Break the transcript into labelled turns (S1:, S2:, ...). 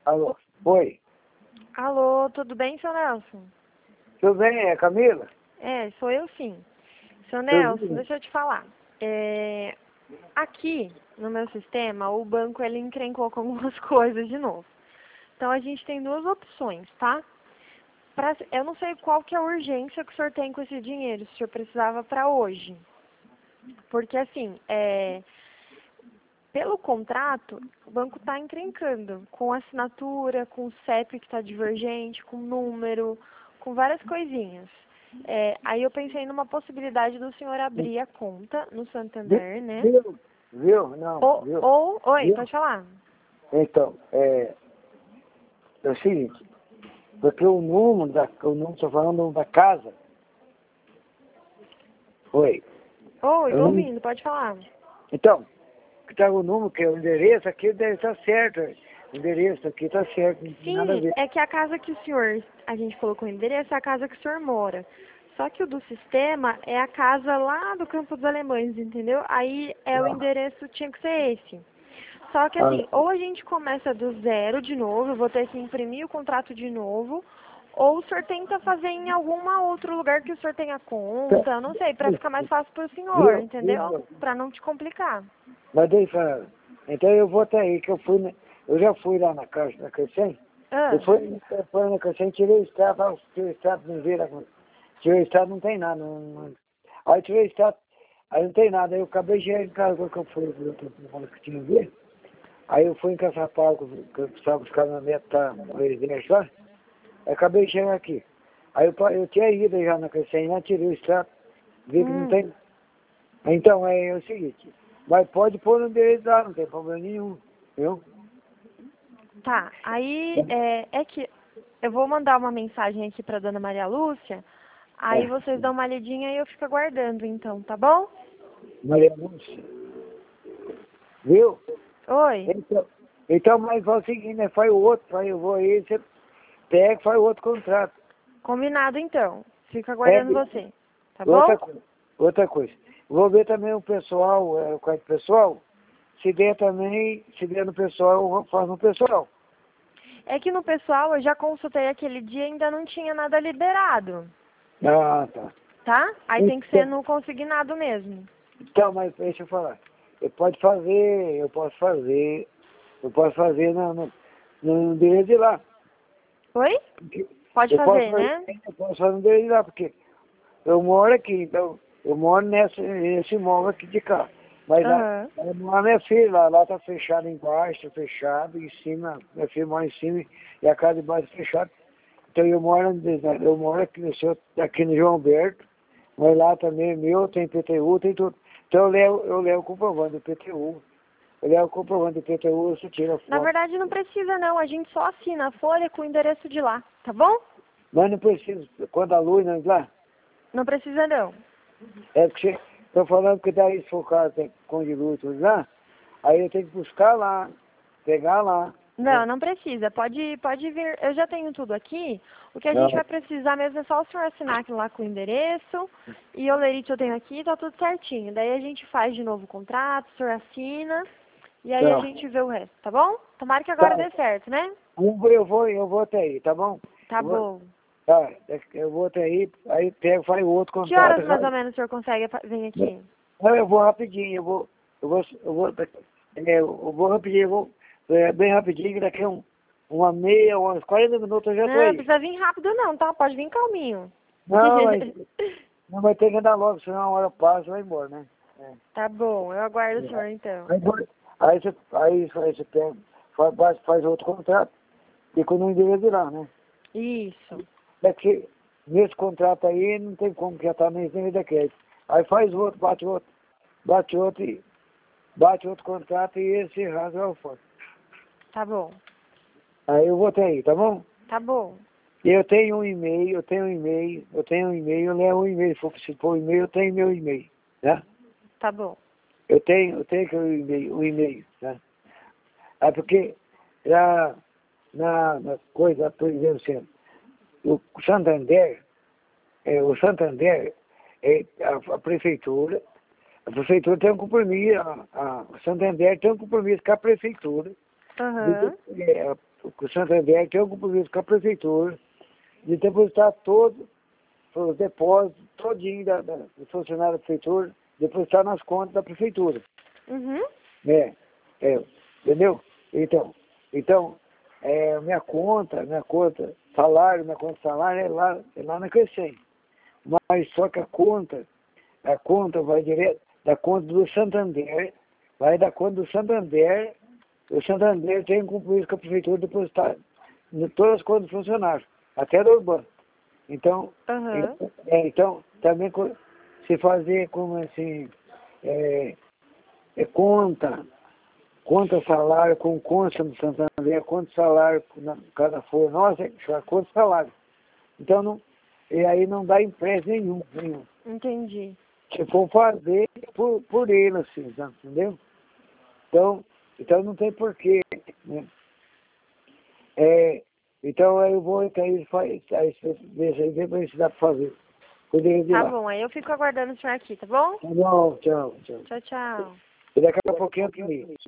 S1: Alô? Oi.
S2: Alô, tudo bem, seu Nelson?
S1: Tudo bem, é Camila?
S2: É, sou eu sim. Seu
S1: Tudo
S2: Nelson,
S1: bem.
S2: deixa eu te falar. Aqui no meu sistema, o banco ele encrencou com algumas coisas de novo. Então a gente tem duas opções, tá? Eu não sei qual que é a urgência que o senhor tem com esse dinheiro, se o senhor precisava para hoje. Porque assim, pelo contrato, o banco está encrencando com assinatura, com CEP que está divergente, com número, com várias coisinhas. Aí eu pensei numa possibilidade do senhor abrir a conta no Santander, né?
S1: Viu? Não, viu?
S2: Oi,
S1: Viu?
S2: pode falar.
S1: Então, é o seguinte, porque o número, estou falando da casa. Oi.
S2: Oi,
S1: O
S2: tô
S1: número,
S2: ouvindo, pode falar.
S1: então, que tá o número, que é o endereço aqui deve estar certo. O endereço aqui está certo, não tem nada a
S2: Sim,
S1: ver.
S2: é que a casa que a gente colocou o endereço, é a casa que o senhor mora. Só que o do sistema é a casa lá do Campo dos Alemães, entendeu? Aí o
S1: Não.
S2: endereço tinha que ser esse. Só que
S1: Ah,
S2: assim, ou a gente começa do zero de novo, eu vou ter que imprimir o contrato de novo, ou o senhor tenta fazer em algum outro lugar que o senhor tenha conta, eu não sei, pra ficar mais fácil pro senhor,
S1: viu?
S2: entendeu?
S1: Viu?
S2: Pra não te complicar.
S1: Mas deixa, então eu vou até aí, que eu já fui lá na caixa, na Crescente,
S2: Ah,
S1: eu fui na Crescente, tirei o extrato, tirei o extrato, não vira, tirei o extrato, não tem nada, aí tirei o extrato, aí não tem nada, aí eu acabei de chegar em casa, quando eu fui, que tinha que ver, aí eu fui em Caçapau, que eu precisava buscar minha meta, tá, no exército lá, aí acabei de chegar aqui, aí eu tinha ido já na Crescente, lá tirei o extrato, vi que não
S2: hum,
S1: tem. Então, é o seguinte, mas pode pôr no endereço lá, não tem problema nenhum, viu?
S2: tá. Aí é que eu vou mandar uma mensagem aqui pra dona Maria Lúcia, aí
S1: É,
S2: vocês dão uma lidinha e eu fico aguardando então, tá bom?
S1: Maria Lúcia, viu?
S2: Oi,
S1: Então, mas faz o seguinte, né, faz o outro, eu vou aí, você pega e faz o outro contrato.
S2: combinado então. Fico
S1: É,
S2: aguardando você, tá
S1: outra
S2: bom?
S1: coisa, outra coisa. Vou ver também o pessoal, o quarto pessoal, se der também, se der no pessoal, eu faço no pessoal.
S2: É que no pessoal eu já consultei aquele dia e ainda não tinha nada liberado,
S1: Ah, tá.
S2: tá? Aí tem que ser
S1: Então,
S2: no consignado mesmo.
S1: mas deixa eu falar. Eu posso fazer no endereço de lá.
S2: Oi?
S1: Porque
S2: Pode fazer, né?
S1: eu posso fazer no endereço de lá, porque eu moro aqui, então eu moro nesse imóvel aqui de cá. Mas
S2: Aham.
S1: lá minha filha, lá tá fechado embaixo, tá fechado, em cima, minha filha mora em cima e a casa de baixo tá fechada. Então eu moro aqui no João Alberto, mas lá também é meu, tem PTU, tem tudo. Então eu levo o comprovante do PTU. Eu levo o comprovante do PTU, você tira a
S2: Na
S1: foto.
S2: verdade não precisa não, a gente só assina a folha com o endereço de lá, tá bom?
S1: Mas não precisa, quando a luz não é lá,
S2: Não precisa não.
S1: é porque estou falando que daí se for o caso tem com de luz tudo lá, aí eu tenho que buscar lá, pegar lá.
S2: Não, não precisa. Pode vir. Eu já tenho tudo aqui. O que a gente
S1: Não,
S2: vai precisar mesmo é só o senhor assinar aquilo lá com o endereço. E o lerite eu tenho aqui, tá tudo certinho. Daí a gente faz de novo o contrato, o senhor assina. E aí a
S1: tá.
S2: gente vê o resto, tá bom? Tomara que agora
S1: Tá.
S2: dê certo, né?
S1: Eu vou até aí, tá bom?
S2: Tá
S1: Eu vou,
S2: bom.
S1: tá, eu vou até aí pego, faz o outro
S2: Que
S1: contrato.
S2: horas mais ou menos o senhor consegue vir aqui?
S1: Não, eu vou rapidinho, eu vou rapidinho, bem rapidinho, que daqui uma meia, uns 40 minutos eu já tô
S2: Não, não
S1: aí.
S2: precisa vir rápido não, tá? Pode vir calminho.
S1: Não, mas não vai ter que andar logo, senão a hora passa e vai embora, né? É.
S2: Tá bom, eu aguardo o senhor então.
S1: Aí você pega, faz outro contrato, e com o endereço de lá, né?
S2: Isso.
S1: É que nesse contrato aí não tem como que já tá nem endereço daqui. Aí faz outro, bate outro, bate outro contrato e esse rasga o fora.
S2: Tá bom.
S1: Aí eu vou até aí, tá bom?
S2: Tá bom.
S1: E eu tenho um e-mail, eu levo um e-mail, se for e-mail, eu tenho meu e-mail, né?
S2: Tá bom.
S1: Eu tenho que o e-mail, né? É porque já na coisa, por exemplo, assim, o Santander, a prefeitura tem um compromisso, o Santander tem um compromisso com a prefeitura,
S2: Aham.
S1: o Santander tem um compromisso com a prefeitura de depositar todo os depósitos todinho do funcionário da prefeitura, depositar nas contas da prefeitura.
S2: Uhum.
S1: Entendeu? Então, minha conta salário é lá na Crescente. Mas só que a conta vai direto da conta do Santander, vai da conta do Santander, o Santander tem um compromisso com a prefeitura de depositar em todas as contas do funcionário, até do urbano. Então, então também se fazer como assim, conta salário com consta do Santander, conta salário na cada folha, nossa, conta salário. Então, e aí não dá empréstimo nenhum.
S2: Entendi.
S1: Se for fazer por ele, assim, tá? Entendeu? Então não tem porquê, né? Então aí eu vou, aí vê pra ver se dá pra fazer.
S2: Tá bom, aí eu fico aguardando o senhor aqui, tá bom?
S1: Tá bom, tchau.
S2: Tchau, tchau.
S1: E daqui a pouquinho eu te ligo.